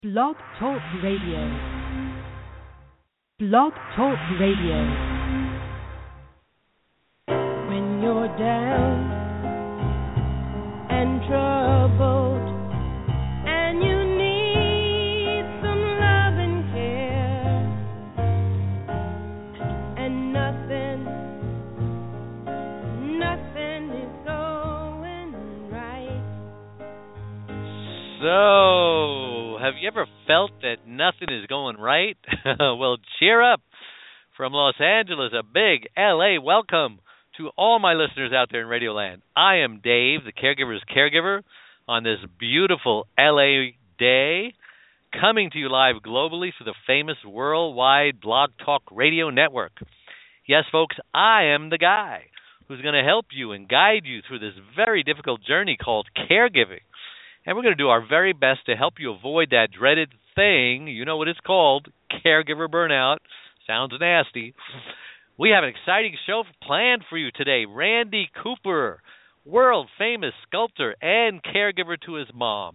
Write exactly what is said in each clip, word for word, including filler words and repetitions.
Blog Talk Radio. Blog Talk Radio. When you're down and troubled and you need some love and care and nothing, nothing is going right. So, have you ever felt that nothing is going right? Well, cheer up. From Los Angeles, a big L A welcome to all my listeners out there in Radioland. I am Dave, the caregiver's caregiver, on this beautiful L A day, coming to you live globally through the famous worldwide Blog Talk Radio network. Yes, folks, I am the guy who's going to help you and guide you through this very difficult journey called caregiving. And we're going to do our very best to help you avoid that dreaded thing, you know what it's called, caregiver burnout. Sounds nasty. We have an exciting show planned for you today. Randy Cooper, world-famous sculptor and caregiver to his mom.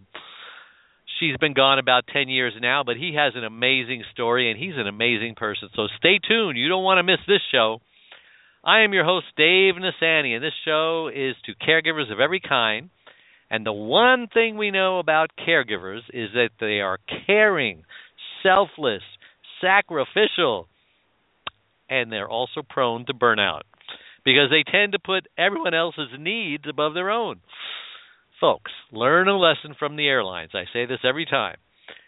She's been gone about ten years now, but he has an amazing story, and he's an amazing person. So stay tuned. You don't want to miss this show. I am your host, Dave Nasani, and this show is to caregivers of every kind. And the one thing we know about caregivers is that they are caring, selfless, sacrificial, and they're also prone to burnout because they tend to put everyone else's needs above their own. Folks, learn a lesson from the airlines. I say this every time.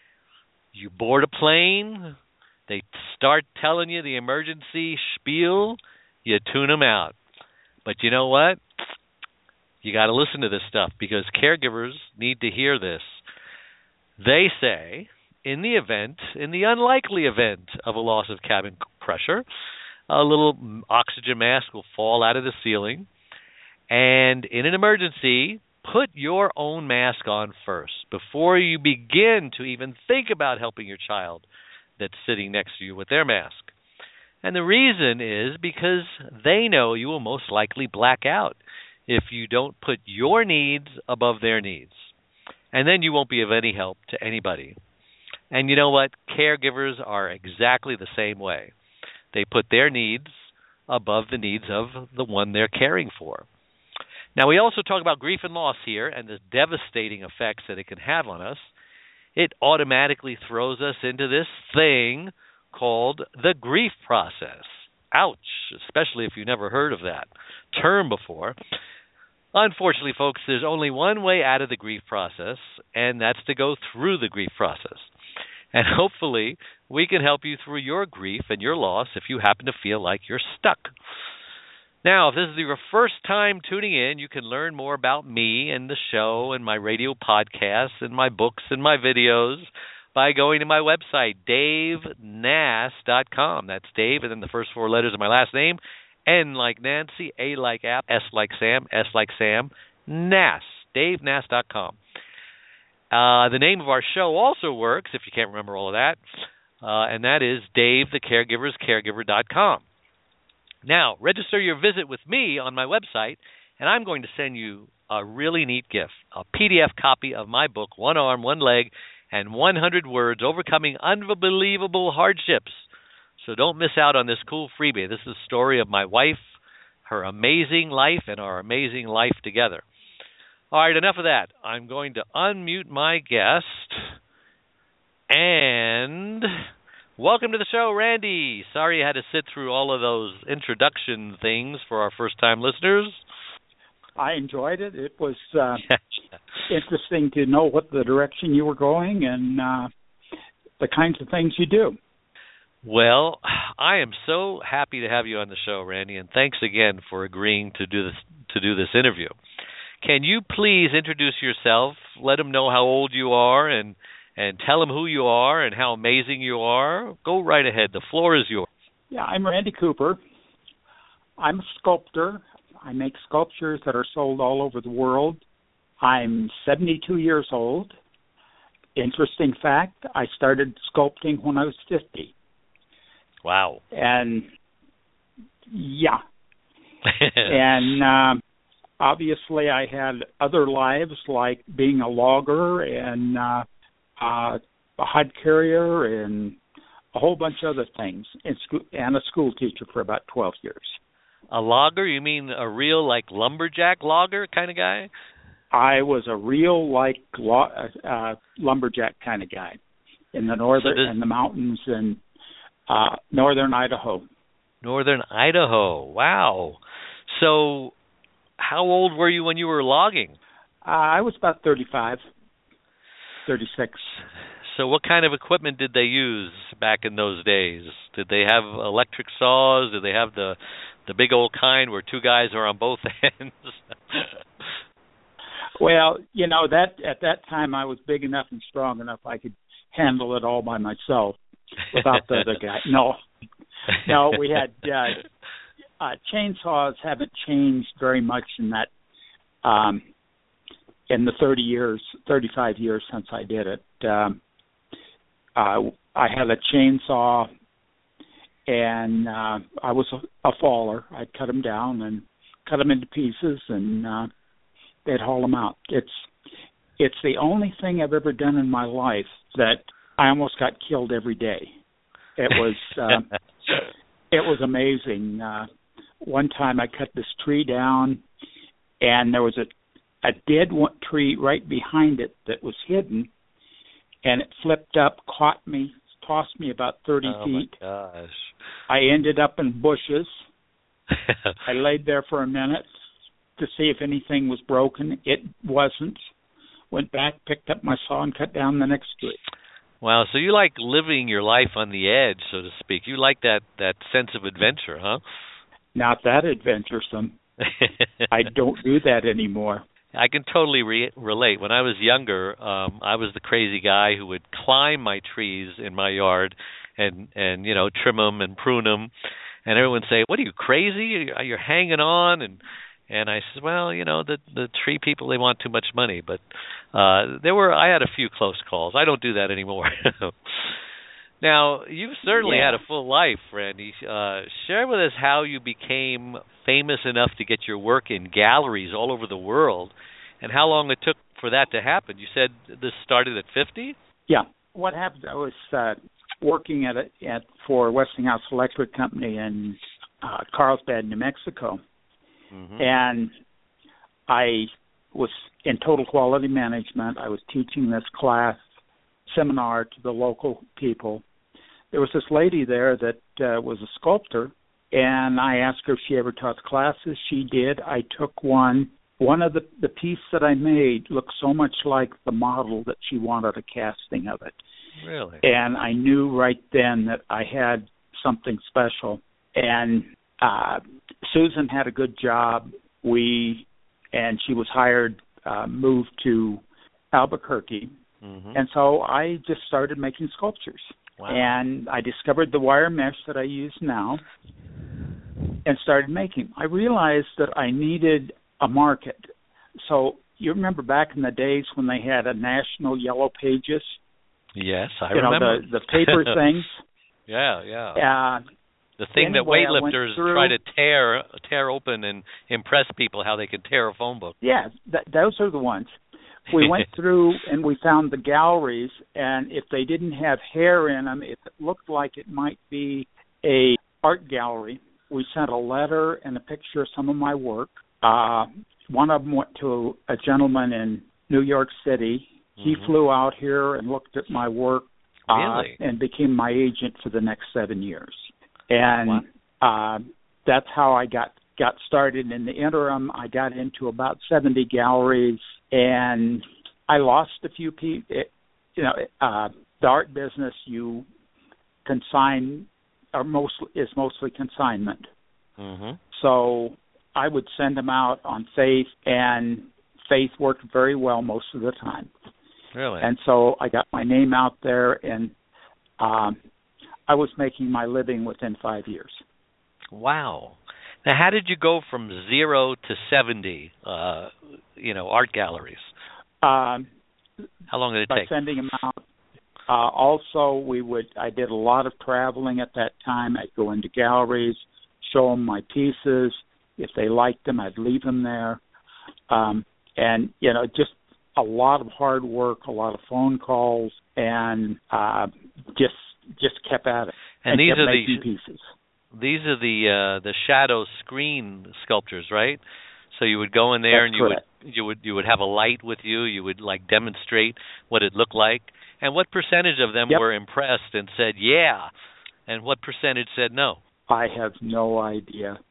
You board a plane, they start telling you the emergency spiel, you tune them out. But you know what? You got to listen to this stuff because caregivers need to hear this. They say, in the event, in the unlikely event of a loss of cabin pressure, a little oxygen mask will fall out of the ceiling. And in an emergency, put your own mask on first before you begin to even think about helping your child that's sitting next to you with their mask. And the reason is because they know you will most likely black out if you don't put your needs above their needs. And then you won't be of any help to anybody. And you know what? Caregivers are exactly the same way. They put their needs above the needs of the one they're caring for. Now, we also talk about grief and loss here and the devastating effects that it can have on us. It automatically throws us into this thing called the grief process. Ouch, especially if you've never heard of that term before. Unfortunately, folks, there's only one way out of the grief process, and that's to go through the grief process. And hopefully, we can help you through your grief and your loss if you happen to feel like you're stuck. Now, if this is your first time tuning in, you can learn more about me and the show and my radio podcasts and my books and my videos by going to my website, dave nass dot com. That's Dave, and then the first four letters of my last name, N like Nancy, A like App, S like Sam, S like Sam, Nass, dave nass dot com. Uh, the name of our show also works, if you can't remember all of that, uh, and that is Dave the Caregiver's Caregiver dot com. Now, register your visit with me on my website, and I'm going to send you a really neat gift, a P D F copy of my book, One Arm, One Leg, and one hundred Words, Overcoming Unbelievable Hardships. So don't miss out on this cool freebie. This is the story of my wife, her amazing life, and our amazing life together. All right, enough of that. I'm going to unmute my guest. And welcome to the show, Randy. Sorry you had to sit through all of those introduction things for our first-time listeners. I enjoyed it. It was uh, interesting to know what the direction you were going and uh, the kinds of things you do. Well, I am so happy to have you on the show, Randy, and thanks again for agreeing to do this to do this interview. Can you please introduce yourself, let them know how old you are, and, and tell them who you are and how amazing you are? Go right ahead. The floor is yours. Yeah, I'm Randy Cooper. I'm a sculptor. I make sculptures that are sold all over the world. I'm seventy-two years old. Interesting fact, I started sculpting when I was fifty. Wow. And, yeah. and uh, obviously I had other lives like being a logger and uh, uh, a hod carrier and a whole bunch of other things, and, school, and a school teacher for about twelve years. A logger? You mean a real, like, lumberjack logger kind of guy? I was a real, like, lo- uh, lumberjack kind of guy in the northern so this, in the mountains in uh, northern Idaho. Northern Idaho. Wow. So, how old were you when you were logging? Uh, I was about thirty-five, thirty-six. So what kind of equipment did they use back in those days? Did they have electric saws? Did they have the the big old kind where two guys are on both ends? Well, you know, that at that time I was big enough and strong enough I could handle it all by myself without the other guy. No, no, we had uh, uh, chainsaws haven't changed very much in that um, in the thirty years, thirty-five years since I did it. Um, uh, I had a chainsaw, and uh, I was a, a faller. I'd cut them down and cut them into pieces, and uh, they'd haul them out. It's it's the only thing I've ever done in my life that I almost got killed every day. It was uh, it was amazing. Uh, one time I cut this tree down, and there was a a dead one tree right behind it that was hidden, and it flipped up, caught me, tossed me about thirty oh feet. My gosh! I ended up in bushes. I laid there for a minute to see if anything was broken. It wasn't. Went back, picked up my saw, and cut down the next tree. Wow, so you like living your life on the edge, so to speak. You like that, that sense of adventure, huh? Not that adventuresome. I don't do that anymore. I can totally re- relate. When I was younger, um, I was the crazy guy who would climb my trees in my yard and, and you know, trim them and prune them. And everyone would say, "What are you, crazy? You're hanging on?" And And I said, well, you know, the the tree people, they want too much money. But uh, there were, I had a few close calls. I don't do that anymore. Now, you've certainly yeah. had a full life, Randy. Uh, share with us how you became famous enough to get your work in galleries all over the world, and how long it took for that to happen. You said this started at fifty? Yeah. What happened, I was uh, working at, a, at for Westinghouse Electric Company in uh, Carlsbad, New Mexico. Mm-hmm. And I was in total quality management. I was teaching this class seminar to the local people. There was this lady there that uh, was a sculptor, and I asked her if she ever taught classes. She did. I took one. One of the, the piece that I made looked so much like the model that she wanted a casting of it. Really? And I knew right then that I had something special. And uh, Susan had a good job. We, and she was hired, uh, moved to Albuquerque. Mm-hmm. And so I just started making sculptures. Wow. And I discovered the wire mesh that I use now and started making. I realized that I needed a market. So you remember back in the days when they had a national Yellow Pages? Yes, I you remember. You know, the, the paper things. Yeah, yeah. Uh, the thing anyway, that weightlifters through, try to tear tear open and impress people how they can tear a phone book. Yeah, th- those are the ones. We went through and we found the galleries, and if they didn't have hair in them, if it looked like it might be a art gallery, we sent a letter and a picture of some of my work. Uh, one of them went to a gentleman in New York City. He mm-hmm. flew out here and looked at my work uh, really? and became my agent for the next seven years. And wow. uh, that's how I got, got started. In the interim, I got into about seventy galleries, and I lost a few people. You know, uh, the art business, you consign, or most is mostly consignment. Mm-hmm. So I would send them out on faith, and faith worked very well most of the time. Really? And so I got my name out there, and um, I was making my living within five years. Wow. Now, how did you go from zero to seventy, uh, you know, art galleries? Um, how long did it by take? By sending them out. Uh, also, we would. I did a lot of traveling at that time. I'd go into galleries, show them my pieces. If they liked them, I'd leave them there. Um, and, you know, just a lot of hard work, a lot of phone calls, and uh, just just kept at it. And, and these kept are making the pieces. These are the uh, the shadow screen sculptures, right? So you would go in there That's and you correct. would you would you would have a light with you. You would like demonstrate what it looked like, and what percentage of them Yep. were impressed and said yeah, and what percentage said no. I have no idea.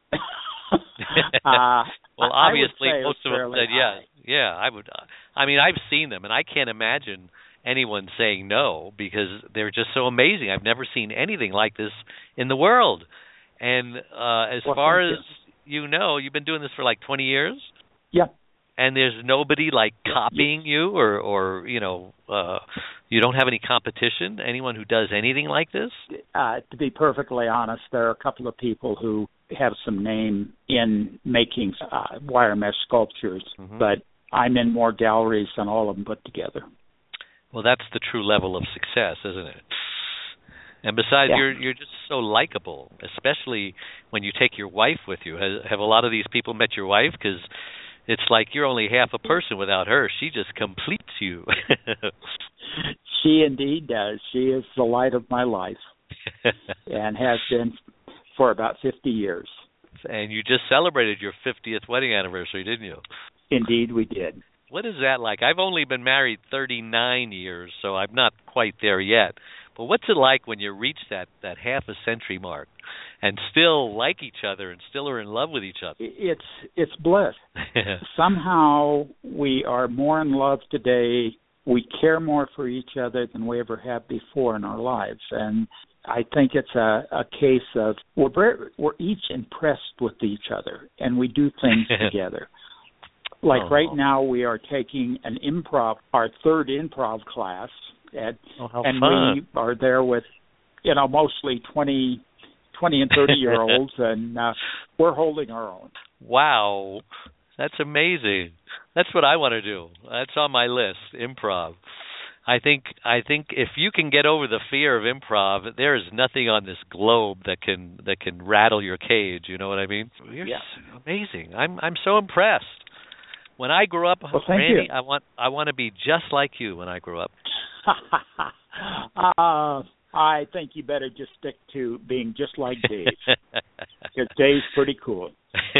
uh, Well, I- I would obviously say it was most of them fairly said yes. high. Yeah, I would. Uh, I mean, I've seen them, and I can't imagine anyone saying no because they're just so amazing. I've never seen anything like this in the world. And uh, as Well, far thank as you know, you've been doing this for like twenty years. Yeah. And there's nobody like copying you, or, or you know, uh, you don't have any competition. Anyone who does anything like this. Uh, to be perfectly honest, there are a couple of people who have some name in making uh, wire mesh sculptures, Mm-hmm. but I'm in more galleries than all of them put together. Well, that's the true level of success, isn't it? And besides, Yeah. you're you're just so likable, especially when you take your wife with you. Has, have a lot of these people met your wife? Because it's like you're only half a person without her. She just completes you. She indeed does. She is the light of my life and has been for about fifty years. And you just celebrated your fiftieth wedding anniversary, didn't you? Indeed, we did. What is that like? I've only been married thirty-nine years, so I'm not quite there yet. But what's it like when you reach that, that half a century mark and still like each other and still are in love with each other? It's it's bliss. Somehow we are more in love today. We care more for each other than we ever have before in our lives, and I think it's a, a case of we're very, we're each impressed with each other, and we do things together. Like Oh. right now, we are taking an improv, our third improv class, at, Oh, how and fun. we are there with, you know, mostly twenty, twenty and thirty year olds, and uh, we're holding our own. Wow, that's amazing. That's what I want to do. That's on my list, improv. I think I think if you can get over the fear of improv, there is nothing on this globe that can that can rattle your cage. You know what I mean? You're Yeah. s- amazing. I'm I'm so impressed. When I grow up, Well, thank Randy, you. I want I want to be just like you when I grow up. uh, I think you better just stick to being just like Dave, because Dave's pretty cool.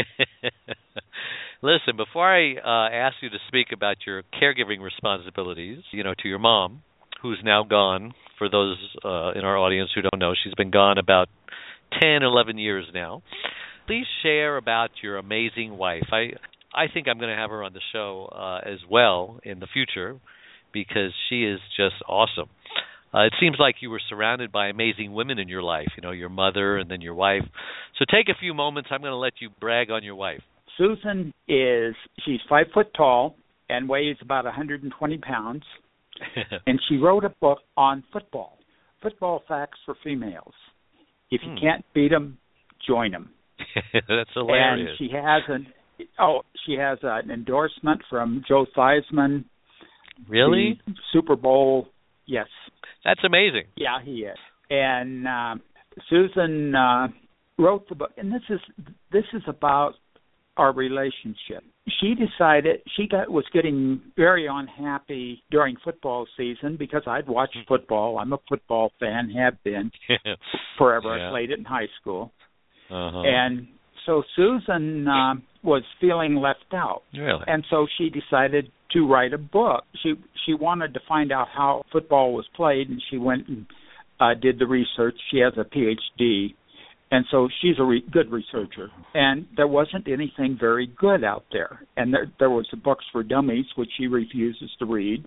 Listen, before I uh, ask you to speak about your caregiving responsibilities, you know, to your mom, who's now gone, for those uh, in our audience who don't know, she's been gone about ten, eleven years now. Please share about your amazing wife. I I think I'm going to have her on the show uh, as well in the future because she is just awesome. Uh, it seems like you were surrounded by amazing women in your life, you know, your mother and then your wife. So take a few moments. I'm going to let you brag on your wife. Susan is, she's five foot tall and weighs about one hundred twenty pounds, and she wrote a book on football, football facts for females. If you Hmm. can't beat them, join them. That's hilarious. And she has an, oh, she has an endorsement from Joe Theismann. Really? The Super Bowl, yes. That's amazing. Yeah, he is. And uh, Susan uh, wrote the book, and this is this is about our relationship. She decided she got was getting very unhappy during football season because I'd watched football. I'm a football fan, have been forever. Yeah. I played it in high school, Uh-huh. and so Susan uh, was feeling left out. Really? And so she decided to write a book. She she wanted to find out how football was played, and she went and uh, did the research. She has a P H D, and so she's a re- good researcher. And there wasn't anything very good out there. And there there was the books for dummies, which she refuses to read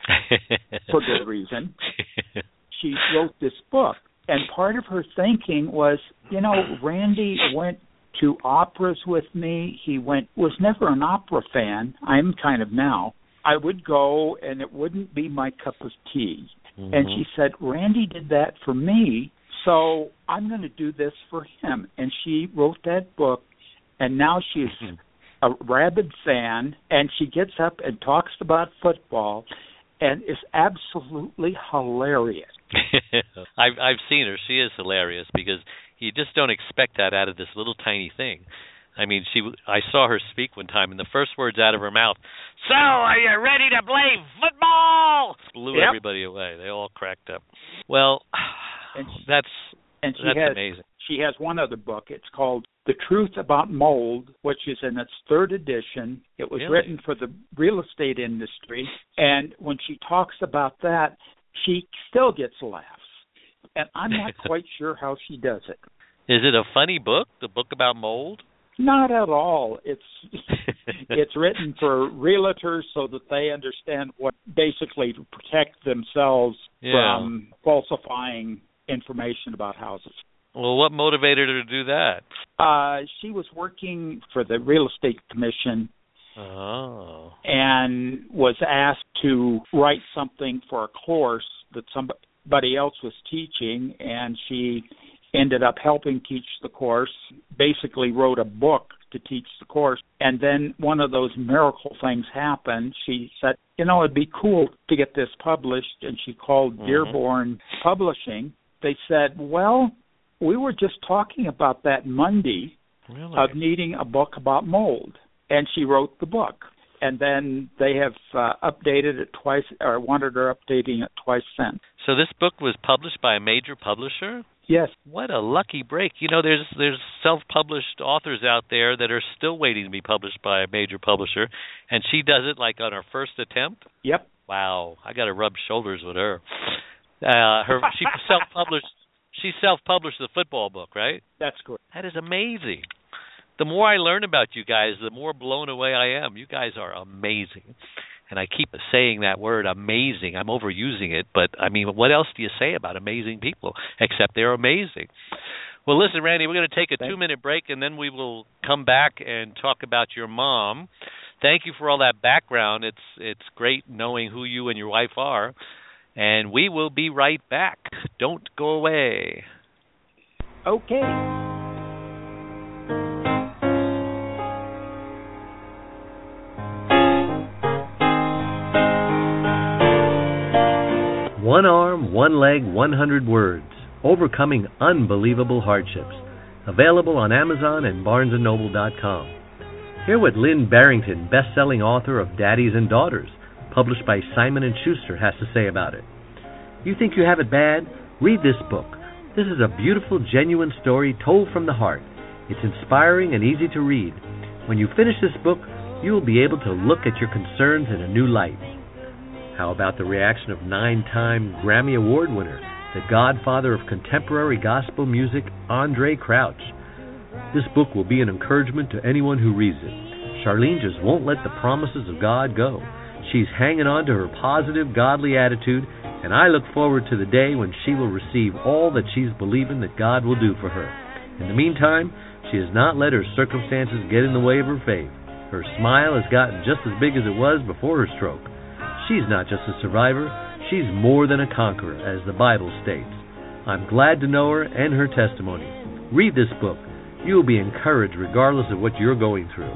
for good reason. She wrote this book, and part of her thinking was, you know, Randy went to operas with me. He went was never an opera fan. I'm kind of now. I would go, and it wouldn't be my cup of tea. Mhm. And she said, Randy did that for me, so I'm going to do this for him. And she wrote that book, and now she's a rabid fan, and she gets up and talks about football, and is absolutely hilarious. I've I've seen her. She is hilarious because you just don't expect that out of this little tiny thing. I mean, she. I saw her speak one time, and the first words out of her mouth, "So, are you ready to play football?" blew Yep. everybody away. They all cracked up. Well, And she, that's and she that's has amazing. she has one other book. It's called The Truth About Mold, which is in its third edition. It was Really? written for the real estate industry, and when she talks about that, she still gets laughs. And I'm not quite sure how she does it. Is it a funny book? The book about mold? Not at all. It's it's written for realtors so that they understand what basically to protect themselves Yeah. from falsifying information about houses. Well, what motivated her to do that? Uh, she was working for the Real Estate Commission Oh. and was asked to write something for a course that somebody else was teaching, and she ended up helping teach the course, basically wrote a book to teach the course, and then one of those miracle things happened. She said, you know, it'd be cool to get this published, and she called Mhm. Dearborn Publishing. They said, well, we were just talking about that Monday Really? of needing a book about mold, and she wrote the book. And then they have uh, updated it twice, or wanted her updating it twice since. So this book was published by a major publisher? Yes. What a lucky break. You know, there's there's self-published authors out there that are still waiting to be published by a major publisher, and she does it like on her first attempt? Yep. Wow, I got to rub shoulders with her. Uh, her she self-published she self-published the football book, right? That's correct. That is amazing. The more I learn about you guys, the more blown away I am. You guys are amazing. And I keep saying that word, amazing. I'm overusing it, but I mean, what else do you say about amazing people except they're amazing? Well, listen, Randy, we're going to take a Thanks. two-minute break, and then we will come back and talk about your mom. Thank you for all that background. It's it's great knowing who you and your wife are. And we will be right back. Don't go away. Okay. One arm, one leg, one hundred words. Overcoming unbelievable hardships. Available on Amazon and Barnes and Noble dot com. Hear what Lynn Barrington, best-selling author of Daddies and Daughters, published by Simon and Schuster, has to say about it. You think you have it bad? Read this book. This is a beautiful, genuine story told from the heart. It's inspiring and easy to read. When you finish this book, you will be able to look at your concerns in a new light. How about the reaction of nine-time Grammy Award winner, the godfather of contemporary gospel music, Andre Crouch? This book will be an encouragement to anyone who reads it. Charlene just won't let the promises of God go. She's hanging on to her positive, godly attitude, and I look forward to the day when she will receive all that she's believing that God will do for her. In the meantime, she has not let her circumstances get in the way of her faith. Her smile has gotten just as big as it was before her stroke. She's not just a survivor, she's more than a conqueror, as the Bible states. I'm glad to know her and her testimony. Read this book. You will be encouraged regardless of what you're going through.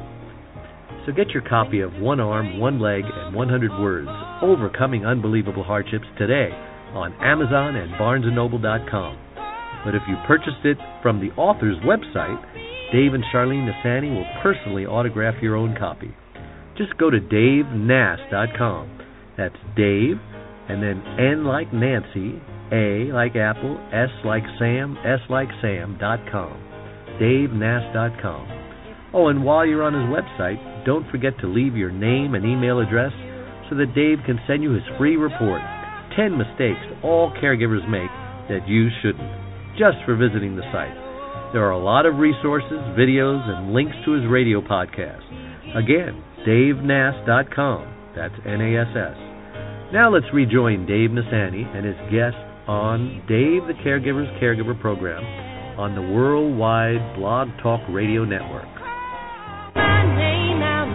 So get your copy of One Arm, One Leg, and one hundred Words, Overcoming Unbelievable Hardships today on Amazon and Barnes and Noble dot com. But if you purchased it from the author's website, Dave and Charlene Nassani will personally autograph your own copy. Just go to Dave Nass dot com. That's Dave, and then N like Nancy, A like Apple, S like Sam, S like Sam dot com. Dave Nass dot com. Oh, and while you're on his website, don't forget to leave your name and email address so that Dave can send you his free report, ten mistakes all caregivers make that you shouldn't, just for visiting the site. There are a lot of resources, videos, and links to his radio podcast. Again, Dave Nass dot com. That's N A S S. Now let's rejoin Dave Nassani and his guest on Dave the Caregiver's Caregiver Program on the Worldwide Blog Talk Radio Network. My name out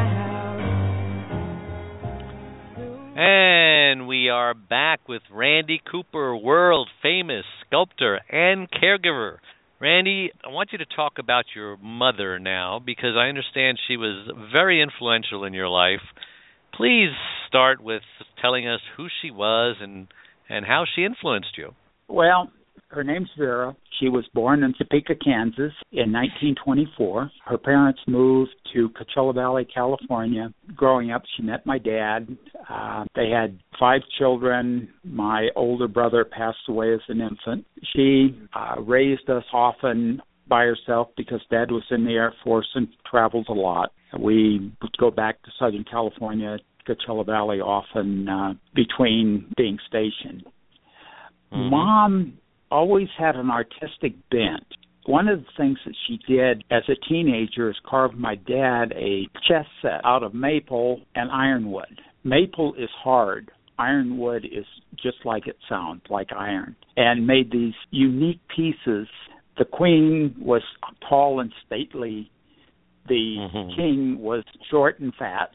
loud. And we are back with Randy Cooper, world famous sculptor and caregiver. Randy, I want you to talk about your mother now, because I understand she was very influential in your life. Please start with telling us who she was and, and how she influenced you. Well, Her name's Vera. She was born in Topeka, Kansas in nineteen twenty-four. Her parents moved to Coachella Valley, California. Growing up, she met my dad. Uh, they had five children. My older brother passed away as an infant. She uh, raised us often by herself because Dad was in the Air Force and traveled a lot. We would go back to Southern California, Coachella Valley often uh, between being stationed. Mm-hmm. Mom always had an artistic bent. One of the things that she did as a teenager is carve my dad a chess set out of maple and ironwood. Maple is hard. Ironwood is just like it sounds, like iron. And made these unique pieces. The queen was tall and stately. The mm-hmm. king was short and fat.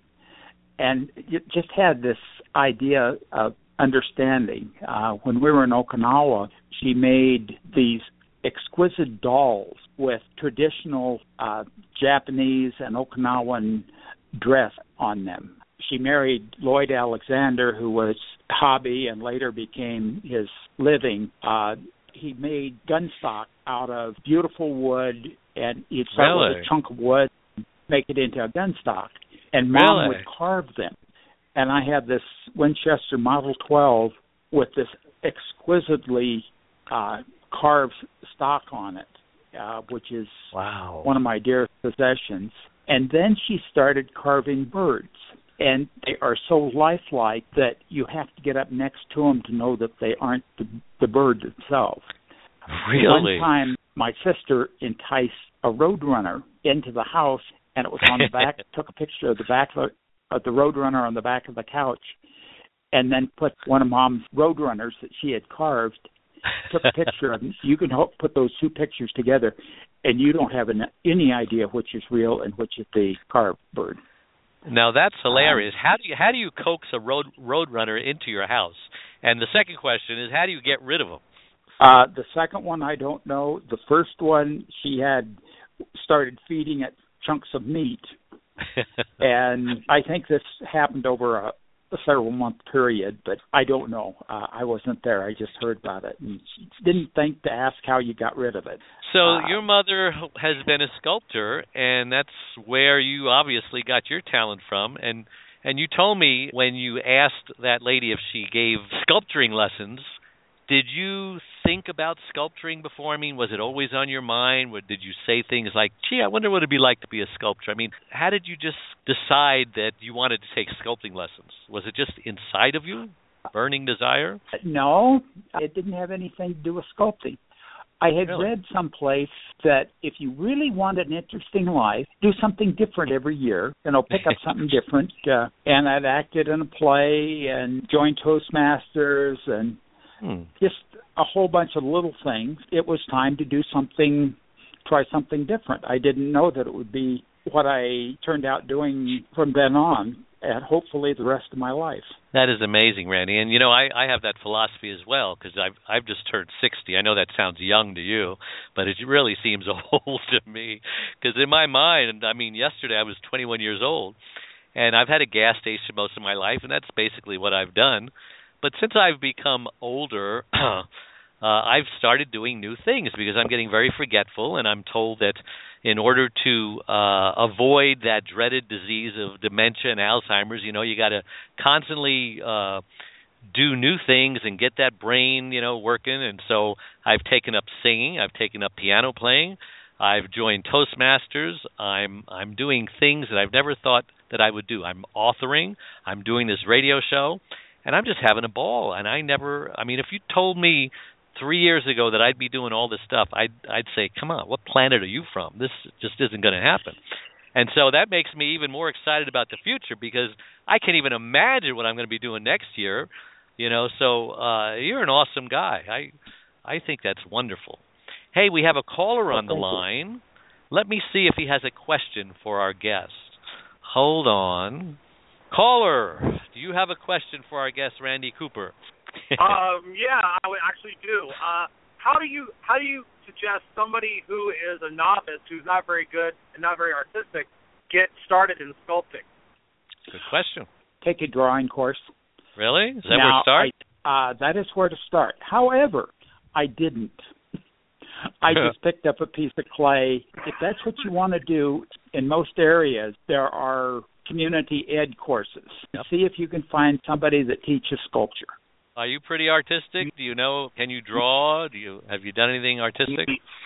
And it just had this idea of understanding. Uh, when we were in Okinawa, she made these exquisite dolls with traditional uh, Japanese and Okinawan dress on them. She married Lloyd Alexander, who was hobby and later became his living. Uh, he made gun stock out of beautiful wood, and he'd start really? with a chunk of wood, make it into a gun stock, and Mom really? would carve them. And I had this Winchester Model twelve with this exquisitely uh, carved stock on it, uh, which is wow. one of my dearest possessions. And then she started carving birds. And they are so lifelike that you have to get up next to them to know that they aren't the, the bird themselves. Really? One time, my sister enticed a Roadrunner into the house, and it was on the back, took a picture of the back of, of the Roadrunner on the back of the couch, and then put one of Mom's Roadrunners that she had carved, took a picture of them. You can ho- put those two pictures together, and you don't have an, any idea which is real and which is the carved bird. Now that's hilarious. How do you how do you coax a road Roadrunner into your house? And the second question is, how do you get rid of them? Uh, the second one, I don't know. The first one, she had started feeding it chunks of meat, and I think this happened over a, a several month period, but I don't know. Uh, I wasn't there. I just heard about it and didn't think to ask how you got rid of it. So uh, your mother has been a sculptor, and that's where you obviously got your talent from. And and you told me when you asked that lady if she gave sculpturing lessons, did you think about sculpturing before? I mean, was it always on your mind? Or did you say things like, gee, I wonder what it'd be like to be a sculptor? I mean, how did you just decide that you wanted to take sculpting lessons? Was it just inside of you, burning desire? No, it didn't have anything to do with sculpting. I had really? read someplace that if you really want an interesting life, do something different every year. You know, pick up something different. Uh, and I'd acted in a play and joined Toastmasters and hmm. just a whole bunch of little things. It was time to do something, try something different. I didn't know that it would be what I turned out doing from then on, and hopefully the rest of my life. That is amazing, Randy. And, you know, I, I have that philosophy as well, because I've, I've just turned sixty. I know that sounds young to you, but it really seems old to me. Because in my mind, I mean, yesterday I was twenty-one years old, and I've had a gas station most of my life, and that's basically what I've done. But since I've become older, uh, I've started doing new things because I'm getting very forgetful, and I'm told that in order to uh, avoid that dreaded disease of dementia and Alzheimer's, you know, you got to constantly uh, do new things and get that brain, you know, working. And so I've taken up singing, I've taken up piano playing, I've joined Toastmasters. I'm I'm doing things that I've never thought that I would do. I'm authoring. I'm doing this radio show, and I'm just having a ball. And I never, I mean, if you told me three years ago that I'd be doing all this stuff, I'd I'd say, come on, what planet are you from? This just isn't going to happen. And so that makes me even more excited about the future because I can't even imagine what I'm going to be doing next year. You know, so uh, you're an awesome guy. I I think that's wonderful. Hey, we have a caller on the line. Let me see if he has a question for our guest. Hold on. Caller, do you have a question for our guest, Randy Cooper? um, yeah, I would actually do. Uh, how do you how do you suggest somebody who is a novice, who's not very good and not very artistic, get started in sculpting? Good question. Take a drawing course. Really? Is that now, where to start? I, uh, that is where to start. However, I didn't. I just picked up a piece of clay. If that's what you want to do, in most areas, there are community ed courses. Yep. See if you can find somebody that teaches sculpture. Are you pretty artistic? Do you know, can you draw? Do you have you done anything artistic?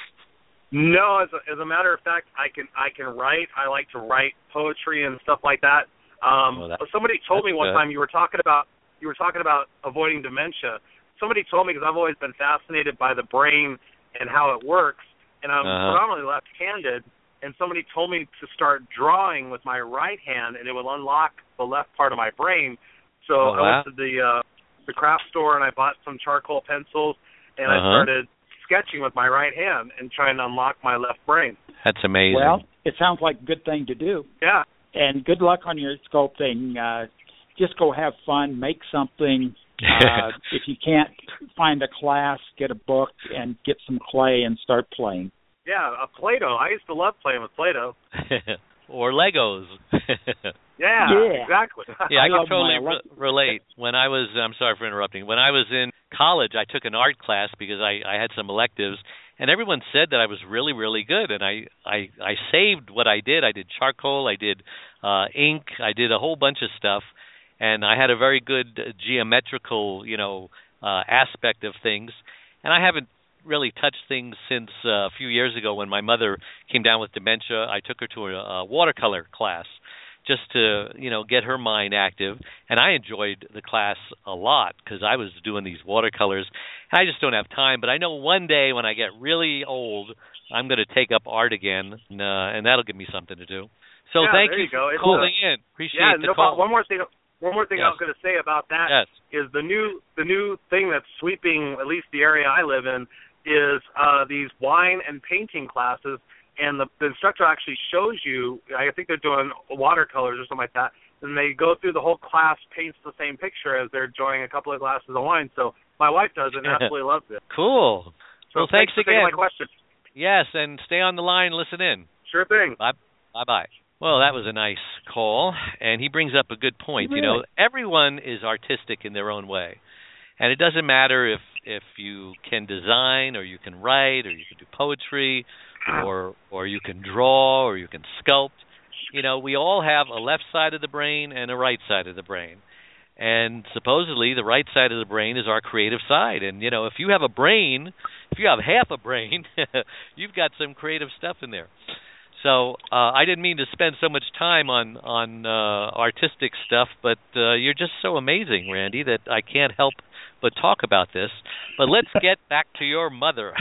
No, as a, as a matter of fact, I can I can write. I like to write poetry and stuff like that. Um, well, that somebody told me one good. time you were talking about you were talking about avoiding dementia. Somebody told me, because I've always been fascinated by the brain and how it works, and I'm uh-huh. predominantly left-handed. And somebody told me to start drawing with my right hand, and it would unlock the left part of my brain. So oh, I wow. went to the uh, the craft store and I bought some charcoal pencils, and uh-huh. I started sketching with my right hand and trying to unlock my left brain. That's amazing. Well, it sounds like a good thing to do. Yeah. And good luck on your sculpting. Uh, just go have fun, make something. Uh, if you can't find a class, get a book and get some clay and start playing. Yeah, a Play-Doh. I used to love playing with Play-Doh. Or Legos. yeah, yeah, exactly. Yeah, I, I can totally my... re- relate. When I was, I'm sorry for interrupting. When I was in college, I took an art class because I, I had some electives, and everyone said that I was really, really good. And I, I, I saved what I did. I did charcoal. I did uh, ink. I did a whole bunch of stuff, and I had a very good geometrical, you know, uh, aspect of things. And I haven't really touched things since uh, a few years ago when my mother came down with dementia. I took her to a, a watercolor class just to, you know, get her mind active, and I enjoyed the class a lot because I was doing these watercolors. And I just don't have time, but I know one day when I get really old, I'm going to take up art again, and, uh, and that'll give me something to do. So yeah, thank there you, you go. for It's calling a, in. Appreciate yeah, the no call. problem. One more thing. One more thing yes. I was going to say about that yes. is the new the new thing that's sweeping at least the area I live in is uh, these wine and painting classes, and the, the instructor actually shows you, I think they're doing watercolors or something like that, and they go through the whole class, paints the same picture as they're enjoying a couple of glasses of wine. So my wife does it and absolutely loves it. Cool. So well, thanks, thanks for again. taking my question. Yes, and stay on the line and listen in. Sure thing. Bye. Bye-bye. Well, that was a nice call, and he brings up a good point. Really? You know, everyone is artistic in their own way. And it doesn't matter if, if you can design or you can write or you can do poetry or or you can draw or you can sculpt. You know, we all have a left side of the brain and a right side of the brain. And supposedly the right side of the brain is our creative side. And, you know, if you have a brain, if you have half a brain, you've got some creative stuff in there. So uh, I didn't mean to spend so much time on, on uh, artistic stuff, but uh, you're just so amazing, Randy, that I can't help but talk about this. But let's get back to your mother.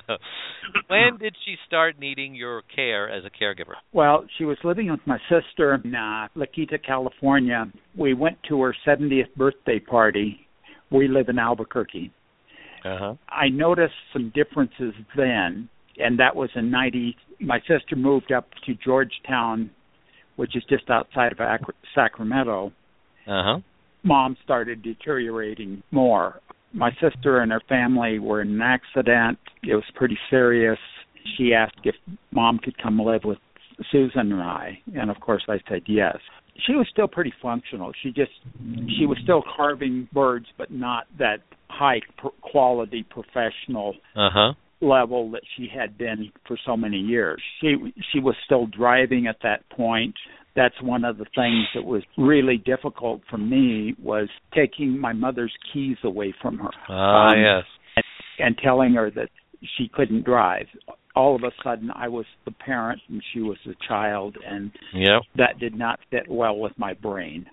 When did she start needing your care as a caregiver? Well, she was living with my sister in uh, La Quinta, California. We went to her seventieth birthday party. We live in Albuquerque. Uh-huh. I noticed some differences then, and that was in ninety. My sister moved up to Georgetown, which is just outside of Ac- Sacramento. Uh-huh. Mom started deteriorating more. My sister and her family were in an accident. It was pretty serious. She asked if Mom could come live with Susan and I, and of course I said yes. She was still pretty functional. She just, she was still carving birds, but not that high pr- quality professional Uh-huh. level that she had been for so many years. She she was still driving at that point. That's one of the things that was really difficult for me, was taking my mother's keys away from her. Ah, um, yes. And, and telling her that she couldn't drive. All of a sudden, I was the parent and she was the child, and Yep. that did not fit well with my brain.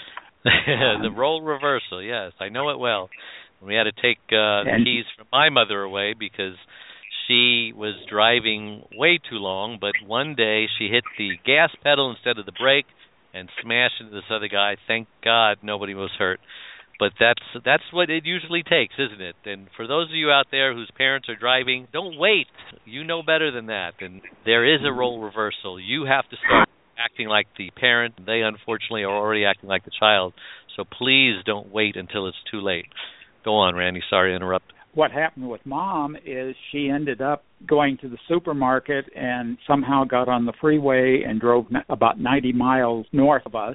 The role reversal, yes. I know it well. We had to take uh, the And- keys from my mother away because she was driving way too long, but one day she hit the gas pedal instead of the brake and smashed into this other guy. Thank God nobody was hurt. But that's that's what it usually takes, isn't it? And for those of you out there whose parents are driving, don't wait. You know better than that. And there is a role reversal. You have to start acting like the parent. They, unfortunately, are already acting like the child. So please don't wait until it's too late. Go on, Randy. Sorry to interrupt. What happened with Mom is she ended up going to the supermarket and somehow got on the freeway and drove n- about ninety miles north of us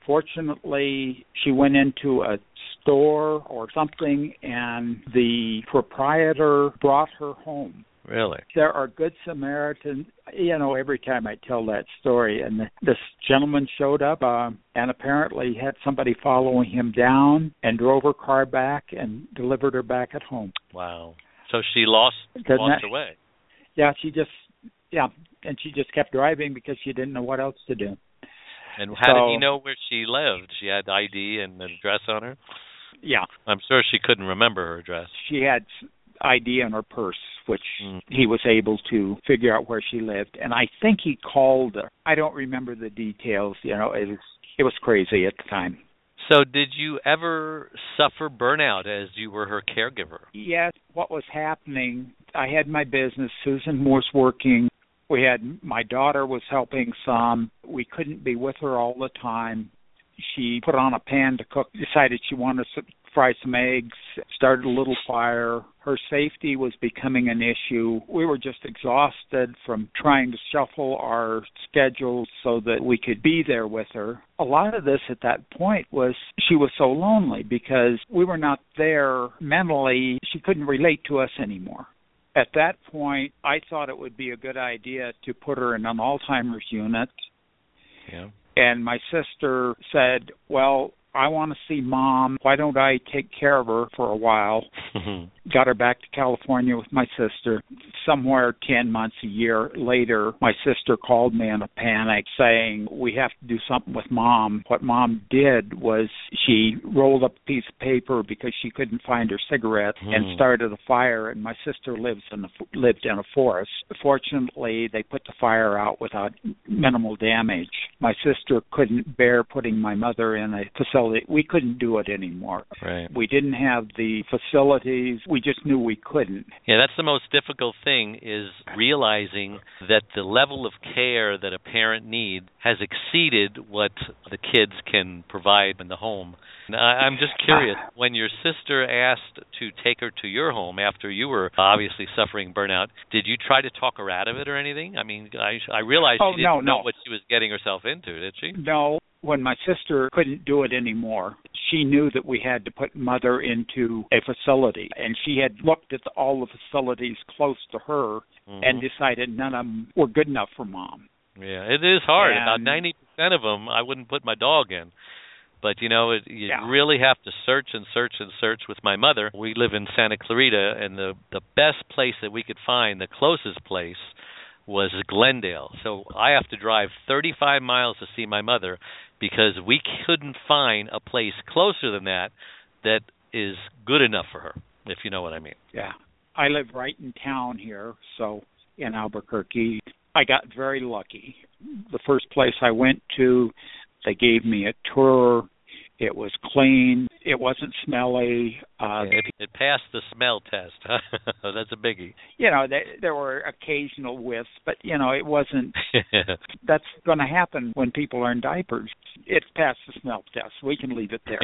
Fortunately, she went into a store or something, and the proprietor brought her home. Really? There are good Samaritans. You know, every time I tell that story, and this gentleman showed up uh, and apparently had somebody following him down and drove her car back and delivered her back at home. Wow. So she lost, Doesn't lost that, her way. Yeah, she just, yeah, and she just kept driving because she didn't know what else to do. And how so, did he know where she lived? She had I D and an address on her? Yeah. I'm sure she couldn't remember her address. She had I D in her purse, which mm. he was able to figure out where she lived. And I think he called her. I don't remember the details. You know, it was, it was crazy at the time. So did you ever suffer burnout as you were her caregiver? Yes. What was happening, I had my business. Susan was working. We had, my daughter was helping some. We couldn't be with her all the time. She put on a pan to cook, decided she wanted to fry some eggs, started a little fire. Her safety was becoming an issue. We were just exhausted from trying to shuffle our schedules so that we could be there with her. A lot of this at that point was she was so lonely because we were not there mentally. She couldn't relate to us anymore. At that point, I thought it would be a good idea to put her in an Alzheimer's unit. Yeah. And my sister said, well, I want to see Mom. Why don't I take care of her for a while? Got her back to California with my sister. Somewhere ten months, a year later, my sister called me in a panic saying, we have to do something with Mom. What Mom did was she rolled up a piece of paper because she couldn't find her cigarette mm. and started a fire, and my sister lives in a, lived in a forest. Fortunately, they put the fire out without minimal damage. My sister couldn't bear putting my mother in a facility. We couldn't do it anymore. Right. We didn't have the facilities. We just knew we couldn't. Yeah, that's the most difficult thing, is realizing that the level of care that a parent needs has exceeded what the kids can provide in the home. And I, I'm just curious, when your sister asked to take her to your home after you were obviously suffering burnout, did you try to talk her out of it or anything? I mean, I, I realized oh, she didn't no, know no. what she was getting herself into, did she? No. When my sister couldn't do it anymore, she knew that we had to put Mother into a facility. And she had looked at the, all the facilities close to her mm-hmm. and decided none of them were good enough for Mom. Yeah, it is hard. And about ninety percent of them I wouldn't put my dog in. But, you know, it, you yeah. really have to search and search and search with my mother. We live in Santa Clarita, and the, the best place that we could find, the closest place, was Glendale. So I have to drive thirty-five miles to see my mother because we couldn't find a place closer than that that is good enough for her, if you know what I mean. Yeah. I live right in town here, so in Albuquerque. I got very lucky. The first place I went to, they gave me a tour. It was clean. It wasn't smelly. Uh, it, it passed the smell test. That's a biggie. You know, there, there were occasional whiffs, but, you know, it wasn't. That's going to happen when people are in diapers. It passed the smell test. We can leave it there.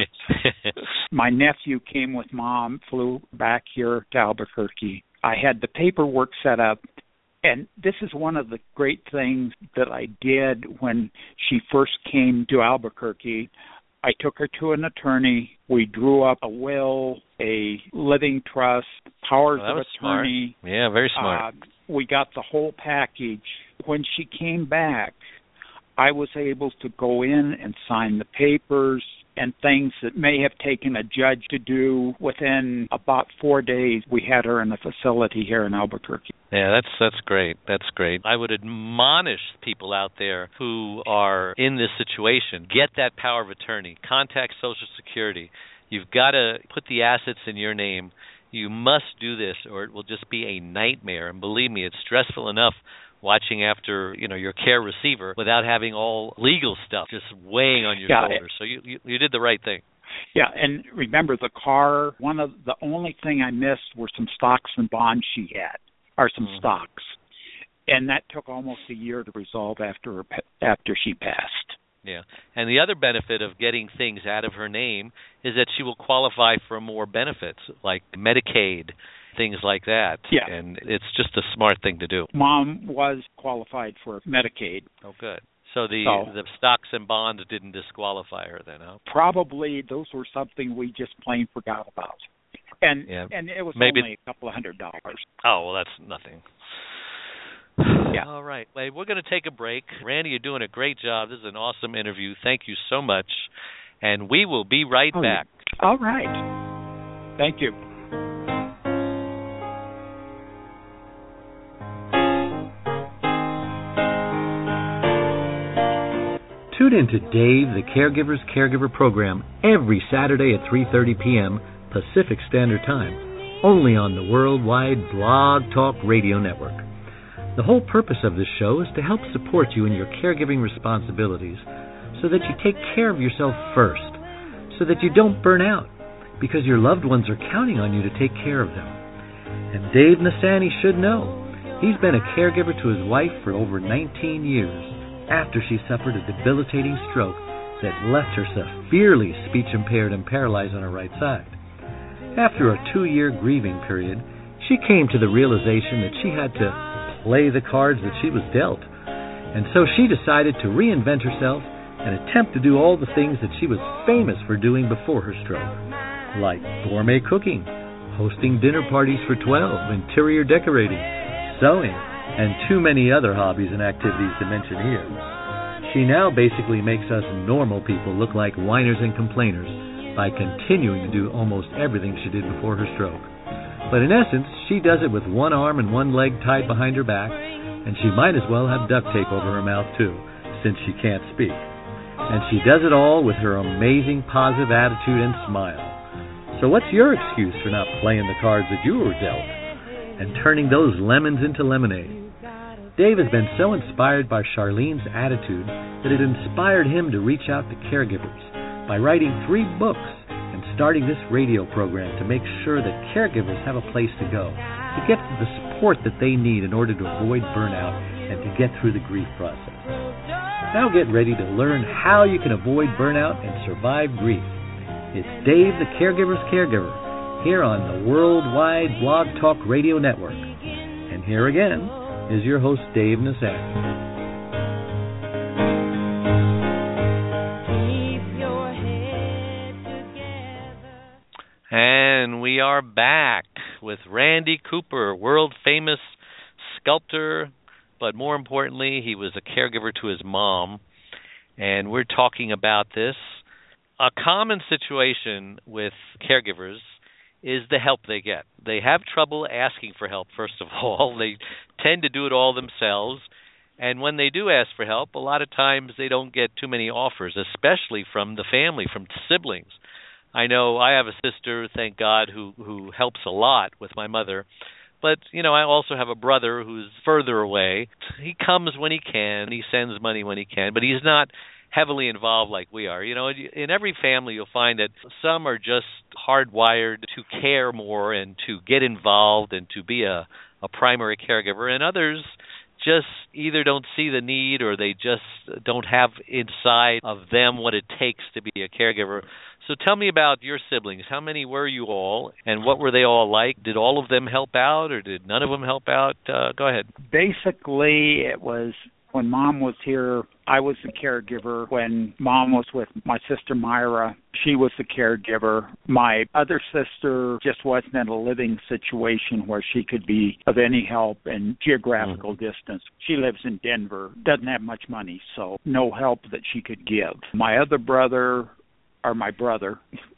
My nephew came with Mom, flew back here to Albuquerque. I had the paperwork set up. And this is one of the great things that I did when she first came to Albuquerque. I took her to an attorney. We drew up a will, a living trust, powers well, that of was attorney. Smart. Yeah, very smart. Uh, we got the whole package. When she came back, I was able to go in and sign the papers and things that may have taken a judge to do. Within about four days, we had her in the facility here in Albuquerque. Yeah, that's that's great. That's great. I would admonish people out there who are in this situation, get that power of attorney, contact Social Security. You've got to put the assets in your name. You must do this or it will just be a nightmare. And believe me, it's stressful enough watching after, you know, your care receiver without having all legal stuff just weighing on your yeah, shoulders. So you, you you did the right thing. Yeah, and remember the car, one of the only thing I missed were some stocks and bonds she had, or some mm. stocks. And that took almost a year to resolve after her, after she passed. Yeah, and the other benefit of getting things out of her name is that she will qualify for more benefits, like Medicaid, things like that. Yeah. And it's just a smart thing to do. Mom was qualified for Medicaid. Oh, good. So the So- the stocks and bonds didn't disqualify her then, huh? Probably those were something we just plain forgot about. And Yeah. and it was Maybe- only a couple of hundred dollars. Oh, well, that's nothing. Yeah. All right. Well, we're going to take a break. Randy, you're doing a great job. This is an awesome interview. Thank you so much. And we will be right Oh, back. All right. Thank you. Tune in to Dave, the Caregiver's Caregiver program, every Saturday at three thirty p.m. Pacific Standard Time, only on the worldwide Blog Talk Radio Network. The whole purpose of this show is to help support you in your caregiving responsibilities so that you take care of yourself first, so that you don't burn out, because your loved ones are counting on you to take care of them. And Dave Nasani should know. He's been a caregiver to his wife for over nineteen years after she suffered a debilitating stroke that left her severely speech-impaired and paralyzed on her right side. After a two-year grieving period, she came to the realization that she had to play the cards that she was dealt. And so she decided to reinvent herself and attempt to do all the things that she was famous for doing before her stroke, like gourmet cooking, hosting dinner parties for twelve, interior decorating, sewing, and too many other hobbies and activities to mention here. She now basically makes us normal people look like whiners and complainers by continuing to do almost everything she did before her stroke. But in essence, she does it with one arm and one leg tied behind her back, and she might as well have duct tape over her mouth too, since she can't speak. And she does it all with her amazing positive attitude and smile. So what's your excuse for not playing the cards that you were dealt and turning those lemons into lemonade? Dave has been so inspired by Charlene's attitude that it inspired him to reach out to caregivers by writing three books and starting this radio program to make sure that caregivers have a place to go, to get the support that they need in order to avoid burnout and to get through the grief process. Now get ready to learn how you can avoid burnout and survive grief. It's Dave the Caregiver's Caregiver here on the worldwide Blog Talk Radio Network. And here again is your host, Dave Nasani. Keep your head together. And we are back with Randy Cooper, world famous sculptor, but more importantly, he was a caregiver to his mom. And we're talking about this. A common situation with caregivers is the help they get. They have trouble asking for help, first of all. They tend to do it all themselves. And when they do ask for help, a lot of times they don't get too many offers, especially from the family, from siblings. I know I have a sister, thank God, who, who helps a lot with my mother. But, you know, I also have a brother who's further away. He comes when he can. He sends money when he can. But he's not heavily involved like we are. You know, in every family you'll find that some are just hardwired to care more and to get involved and to be a, a primary caregiver, and others just either don't see the need or they just don't have inside of them what it takes to be a caregiver. So tell me about your siblings. How many were you all, and what were they all like? Did all of them help out, or did none of them help out? Uh, go ahead. Basically, it was when Mom was here, I was the caregiver. When Mom was with my sister Myra, she was the caregiver. My other sister just wasn't in a living situation where she could be of any help in geographical mm-hmm. distance. She lives in Denver, doesn't have much money, so no help that she could give. My other brother, or my brother,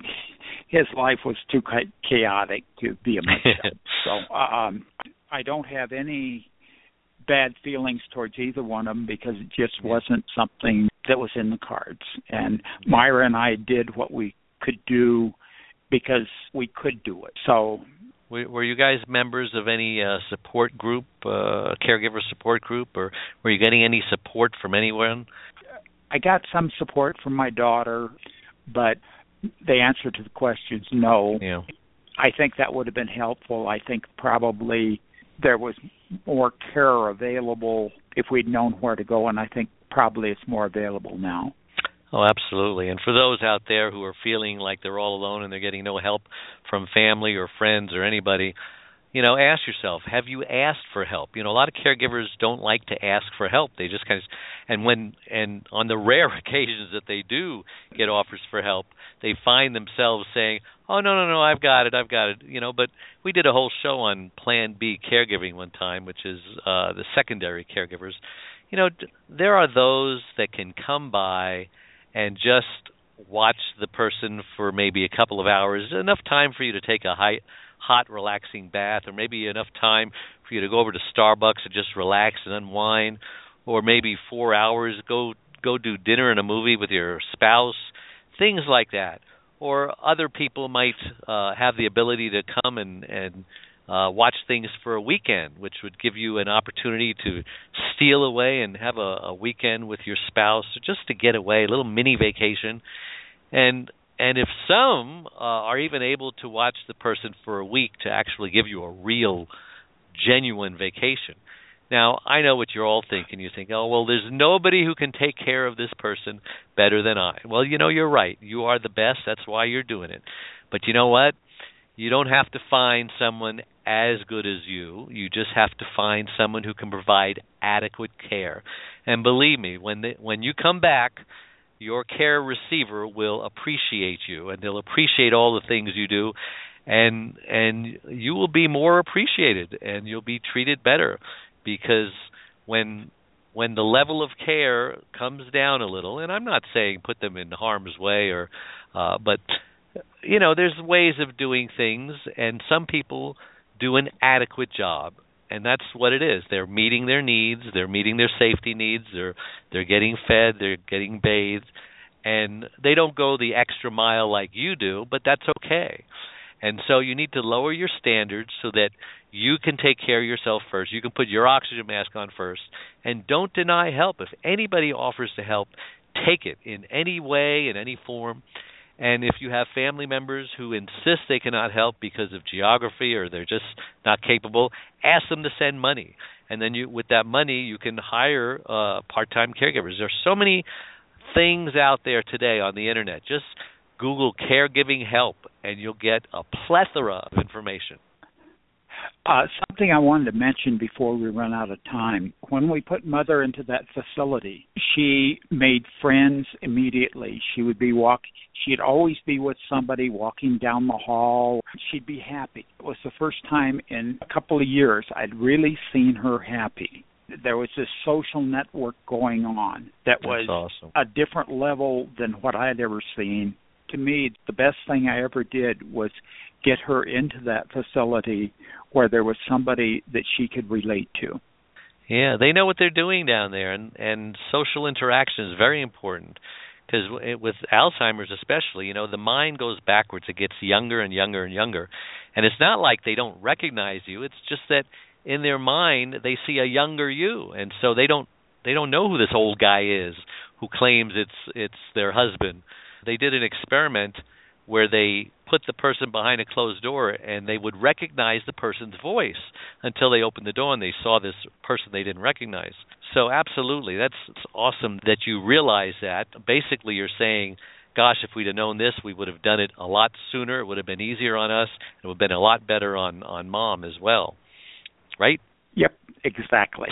his life was too chaotic to be a much help. So um, I don't have any bad feelings towards either one of them because it just wasn't something that was in the cards. And Myra and I did what we could do because we could do it. So, were you guys members of any uh, support group, uh, caregiver support group, or were you getting any support from anyone? I got some support from my daughter, but the answer to the question is no. Yeah. I think that would have been helpful. I think probably there was more care available if we'd known where to go, and I think probably it's more available now. Oh, absolutely. And for those out there who are feeling like they're all alone and they're getting no help from family or friends or anybody, you know, ask yourself, have you asked for help? You know, a lot of caregivers don't like to ask for help. They just kind of, and when, and on the rare occasions that they do get offers for help, they find themselves saying, oh, no, no, no, I've got it, I've got it, you know. But we did a whole show on Plan B caregiving one time, which is uh, the secondary caregivers. You know, there are those that can come by and just watch the person for maybe a couple of hours, enough time for you to take a high, hot, relaxing bath, or maybe enough time for you to go over to Starbucks and just relax and unwind, or maybe four hours, go go do dinner and a movie with your spouse, things like that. Or other people might uh, have the ability to come and, and uh, watch things for a weekend, which would give you an opportunity to steal away and have a, a weekend with your spouse, just to get away, a little mini vacation. And and if some uh, are even able to watch the person for a week to actually give you a real, genuine vacation. Now, I know what you're all thinking. You think, oh, well, there's nobody who can take care of this person better than I. Well, you know, you're right. You are the best. That's why you're doing it. But you know what? You don't have to find someone as good as you. You just have to find someone who can provide adequate care. And believe me, when they, when you come back, your care receiver will appreciate you, and they'll appreciate all the things you do, and and you will be more appreciated, and you'll be treated better, because when when the level of care comes down a little, and I'm not saying put them in harm's way, or uh, but you know, there's ways of doing things, and some people do an adequate job. And that's what it is. They're meeting their needs. They're meeting their safety needs. They're they're getting fed. They're getting bathed, and they don't go the extra mile like you do. But that's okay. And so you need to lower your standards so that you can take care of yourself first. You can put your oxygen mask on first, and don't deny help. If anybody offers to help, take it in any way, in any form. And if you have family members who insist they cannot help because of geography or they're just not capable, ask them to send money. And then you, with that money, you can hire uh, part-time caregivers. There are so many things out there today on the Internet. Just Google caregiving help, and you'll get a plethora of information. Uh, something I wanted to mention before we run out of time. When we put Mother into that facility, she made friends immediately. She would be walk. She'd always be with somebody walking down the hall. She'd be happy. It was the first time in a couple of years I'd really seen her happy. There was this social network going on that was awesome. A different level than what I had ever seen. To me, the best thing I ever did was get her into that facility where there was somebody that she could relate to. Yeah, they know what they're doing down there, and, and social interaction is very important, because with Alzheimer's especially, you know, the mind goes backwards. It gets younger and younger and younger, and it's not like they don't recognize you. It's just that in their mind they see a younger you, and so they don't they don't know who this old guy is who claims it's it's their husband. They did an experiment where they put the person behind a closed door, and they would recognize the person's voice until they opened the door and they saw this person they didn't recognize. So absolutely, that's awesome that you realize that. Basically, you're saying, gosh, if we'd have known this, we would have done it a lot sooner. It would have been easier on us. It would have been a lot better on, on Mom as well. Right? Yep, exactly.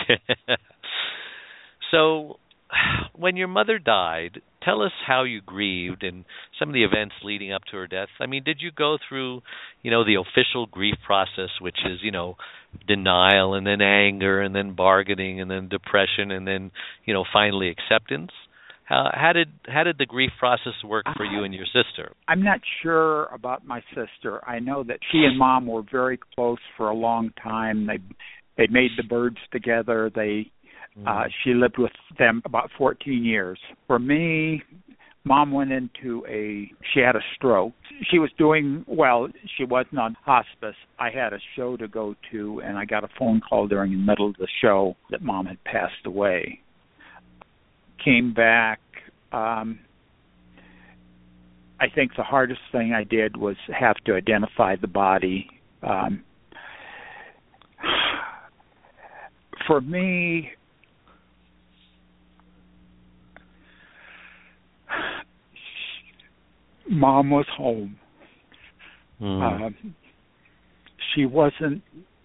So when your mother died, tell us how you grieved and some of the events leading up to her death. I mean, did you go through, you know, the official grief process, which is, you know, denial and then anger and then bargaining and then depression and then, you know, finally acceptance? How, how did how did the grief process work for you and your sister? I'm not sure about my sister. I know that she and Mom were very close for a long time. They they made the birds together. They Uh, she lived with them about fourteen years. For me, Mom went into a, she had a stroke. She was doing well. She wasn't on hospice. I had a show to go to, and I got a phone call during the middle of the show that Mom had passed away. Came back. Um, I think the hardest thing I did was have to identify the body. Um, for me, Mom was home. Mm. Um, she wasn't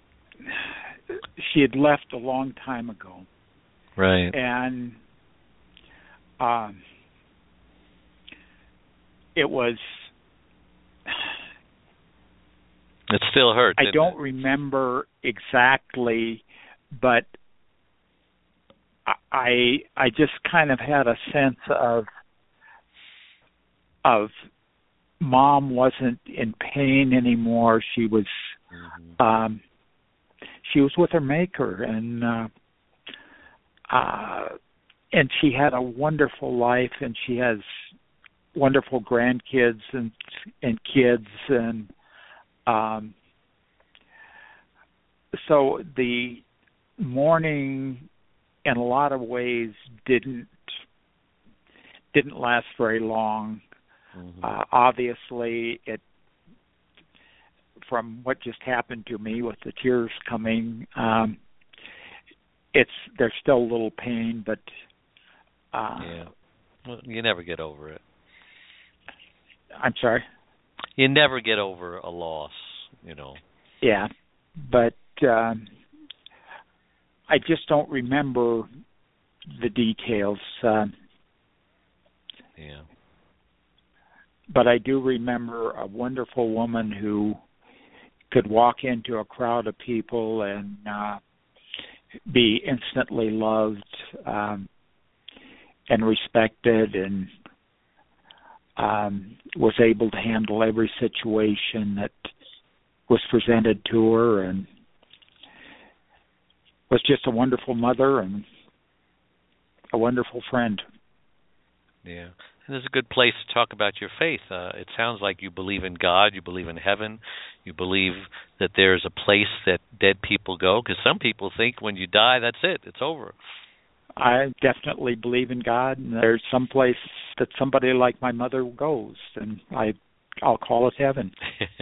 she had left a long time ago. Right. And um, it was. It still hurts. I don't it? remember exactly, but I I just kind of had a sense of of Mom wasn't in pain anymore. She was mm-hmm. um, she was with her Maker, and uh, uh, and she had a wonderful life, and she has wonderful grandkids and and kids, and um, so the mourning in a lot of ways didn't didn't last very long. Mm-hmm. Uh, obviously, it from what just happened to me with the tears coming, um, it's there's still a little pain, but uh, yeah, well, you never get over it. I'm sorry. You never get over a loss, you know. Yeah, but um, I just don't remember the details. Uh, yeah. But I do remember a wonderful woman who could walk into a crowd of people and uh, be instantly loved um, and respected, and um, was able to handle every situation that was presented to her, and was just a wonderful mother and a wonderful friend. Yeah. And this is a good place to talk about your faith. Uh, it sounds like you believe in God, you believe in heaven, you believe that there's a place that dead people go, because some people think when you die, that's it, it's over. I definitely believe in God, and there's some place that somebody like my mother goes, and I, I'll call it heaven.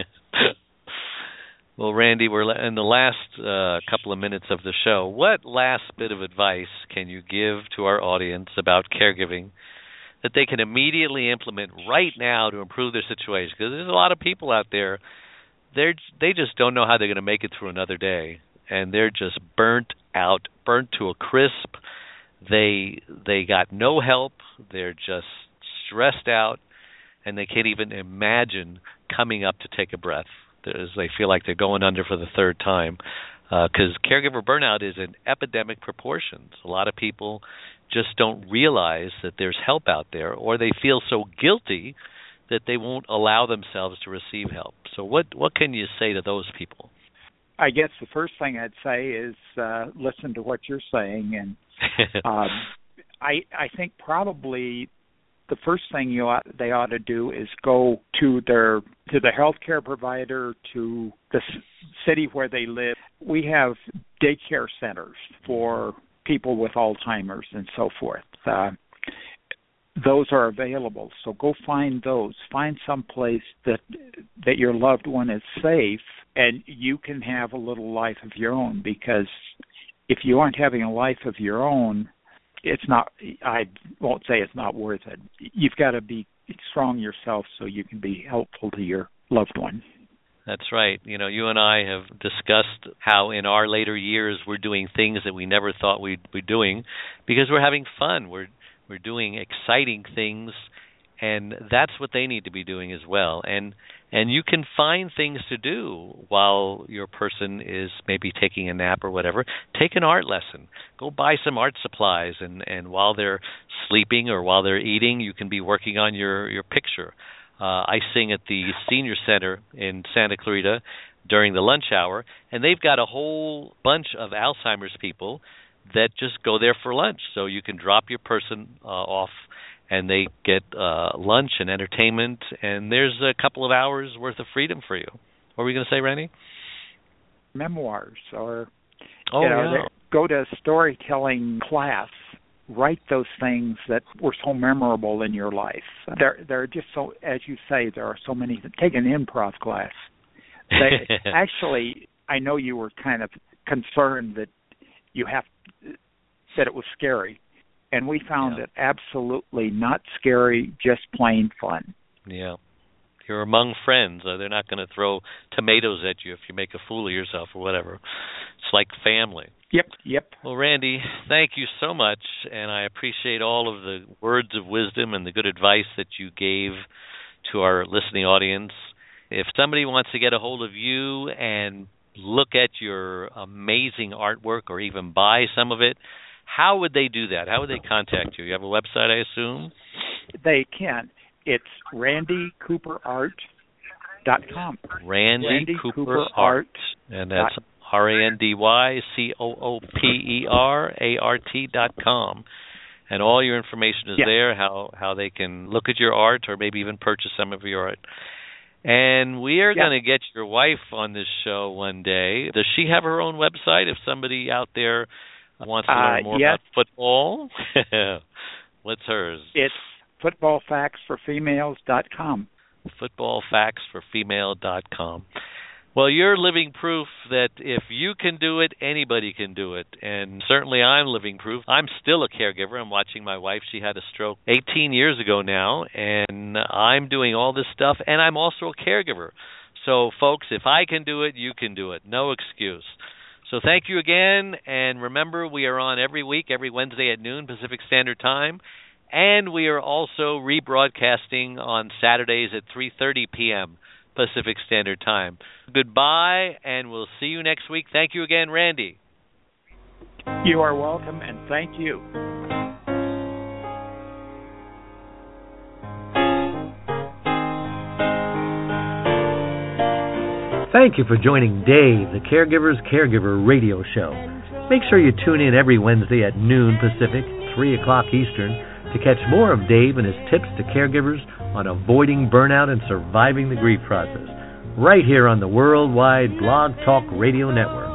Well, Randy, we're in the last uh, couple of minutes of the show. What last bit of advice can you give to our audience about caregiving that they can immediately implement right now to improve their situation? Because there's a lot of people out there, they're they just don't know how they're going to make it through another day, and they're just burnt out, burnt to a crisp. They they got no help. They're just stressed out, and they can't even imagine coming up to take a breath. As they feel like they're going under for the third time, because uh, caregiver burnout is in epidemic proportions. A lot of people just don't realize that there's help out there, or they feel so guilty that they won't allow themselves to receive help. So what what can you say to those people? I guess the first thing I'd say is uh, listen to what you're saying, and um, I I think probably the first thing you ought, they ought to do is go to their to the healthcare provider, to the c- city where they live. We have daycare centers for people with Alzheimer's and so forth. Uh, those are available, so go find those. Find some place that that your loved one is safe, and you can have a little life of your own. Because if you aren't having a life of your own, it's not, I won't say it's not worth it. You've got to be strong yourself so you can be helpful to your loved one. That's right. You know, you and I have discussed how in our later years we're doing things that we never thought we'd be doing because we're having fun. We're we're doing exciting things, and that's what they need to be doing as well. And and you can find things to do while your person is maybe taking a nap or whatever. Take an art lesson. Go buy some art supplies, and, and while they're sleeping or while they're eating, you can be working on your, your picture. Uh, I sing at the Senior Center in Santa Clarita during the lunch hour, and they've got a whole bunch of Alzheimer's people that just go there for lunch. So you can drop your person uh, off, and they get uh, lunch and entertainment, and there's a couple of hours worth of freedom for you. What were you going to say, Randy? Memoirs, or oh, you know, yeah. go to a storytelling class. Write those things that were so memorable in your life. There, there are just so, as you say, there are so many. Take an improv class. They, actually, I know you were kind of concerned that you have that it was scary. And we found yeah. it absolutely not scary, just plain fun. Yeah. You're among friends. Uh, they're not going to throw tomatoes at you if you make a fool of yourself or whatever. It's like family. Yep, yep. Well, Randy, thank you so much, and I appreciate all of the words of wisdom and the good advice that you gave to our listening audience. If somebody wants to get a hold of you and look at your amazing artwork or even buy some of it, how would they do that? How would they contact you? You have a website, I assume? They can. It's randy cooper art dot com. Randy, Randy Cooper, Cooper Art. Art. And that's R A N D Y C O O P E R A R T dot com. And all your information is yeah. there, how, how they can look at your art or maybe even purchase some of your art. And we are yeah. going to get your wife on this show one day. Does she have her own website if somebody out there wants to learn uh, more yes. about football? What's hers? It's football facts for females dot com. football facts for females dot com. Well, you're living proof that if you can do it, anybody can do it. And certainly I'm living proof. I'm still a caregiver. I'm watching my wife. She had a stroke eighteen years ago now, and I'm doing all this stuff, and I'm also a caregiver. So, folks, if I can do it, you can do it. No excuse. So thank you again, and remember, we are on every week, every Wednesday at noon Pacific Standard Time, and we are also rebroadcasting on Saturdays at three thirty p.m. Pacific Standard Time. Goodbye, and we'll see you next week. Thank you again, Randy. You are welcome, and thank you. Thank you for joining Dave, the Caregiver's Caregiver radio show. Make sure you tune in every Wednesday at noon Pacific, three o'clock Eastern, to catch more of Dave and his tips to caregivers on avoiding burnout and surviving the grief process, right here on the Worldwide Blog Talk Radio Network.